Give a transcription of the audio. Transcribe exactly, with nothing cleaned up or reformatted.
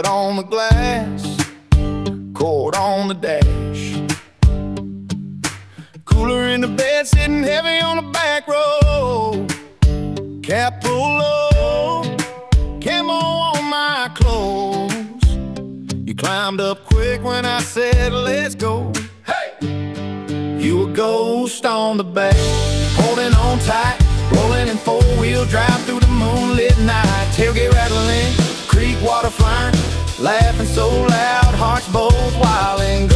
Red on the glass, cold on the dash. Cooler in the bed, sitting heavy on the back row. Cap pull low, camo on my clothes. You climbed up quick when I said let's go. Hey! You a ghost on the back, holding on tight, rolling in four-wheel drive through the moonlit night. Tailgate rattling, creek water flying, laughing so loud, hearts both wild and